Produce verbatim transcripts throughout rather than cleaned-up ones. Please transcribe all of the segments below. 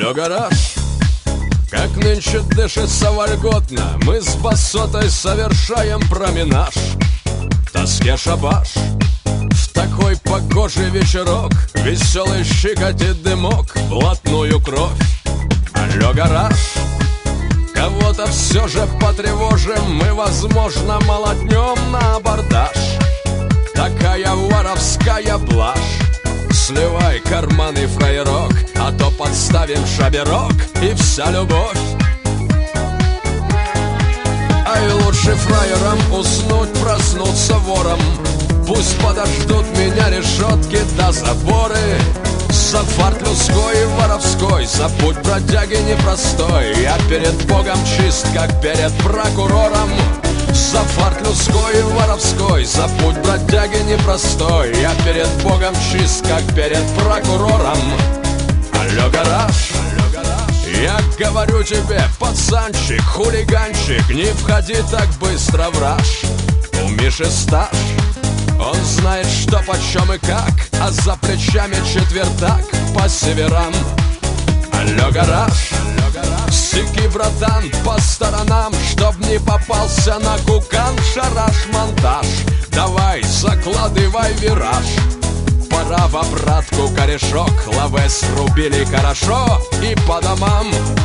Алло, гараж, как нынче дышится вольготно, мы с басотой совершаем променаж. В тоске шабаш, в такой погожий вечерок, веселый щекотит дымок, блатную кровь. Алло, гараж, кого-то все же потревожим, мы, возможно, молотнем на абордаж. Такая воровская блажь, сливай карманный фраерок, а то подставим шаберок, и вся любовь. Ай, лучше фраером уснуть, проснуться вором. Пусть подождут меня решетки да заборы. За фарт людской и воровской, за путь бродяги непростой, я перед Богом чист, как перед прокурором. За фарт людской и воровской, за путь бродяги непростой, я перед Богом чист, как перед прокурором. Алло, гараж, я говорю тебе, пацанчик, хулиганчик, не входи так быстро в раж. У Миши стаж, он знает, что почем и как, а за плечами четвертак по северам. Алло, гараж, сики, братан, по сторонам, чтоб не попался на кукан шараш-монтаж. Давай, закладывай вираж, пора в обратку корешок, лаве срубили хорошо и по домам.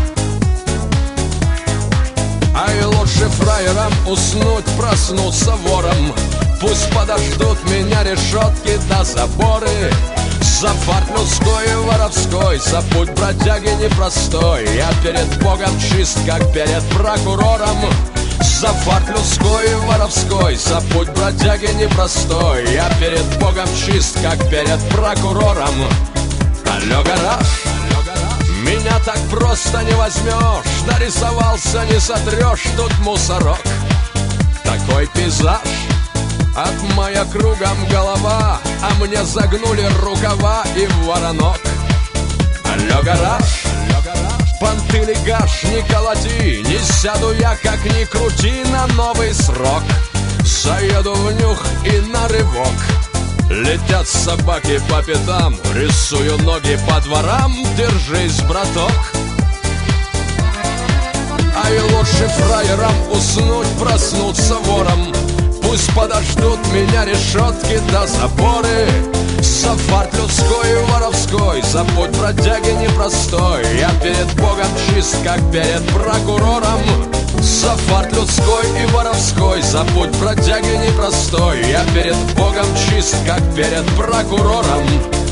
Ай, лучше фраером уснуть, проснуться вором. Пусть подождут меня решетки да заборы. За фарт людской и воровской, за путь бродяги непростой, я перед Богом чист, как перед прокурором. За фарт людской и воровской, за путь бродяги непростой, я перед Богом чист, как перед прокурором. Алло, гараж, меня так просто не возьмешь, нарисовался, не сотрешь, тут мусорок. Такой пейзаж, от моя кругом голова, а мне загнули рукава и в воронок. Алло, гараж, понты легаш, не колоти, не сяду я, как ни крути, на новый срок. Заеду в нюх и на рывок. Летят собаки по пятам, рисую ноги по дворам, держись, браток. Ай, лучше фраером уснуть, проснуться вором. Пусть подождут меня решетки да заборы. За фарт людской и воровской, за путь бродяги непростой, я перед Богом чист, как перед прокурором. За фарт людской и воровской, за путь бродяги непростой, я перед Богом чист, как перед прокурором.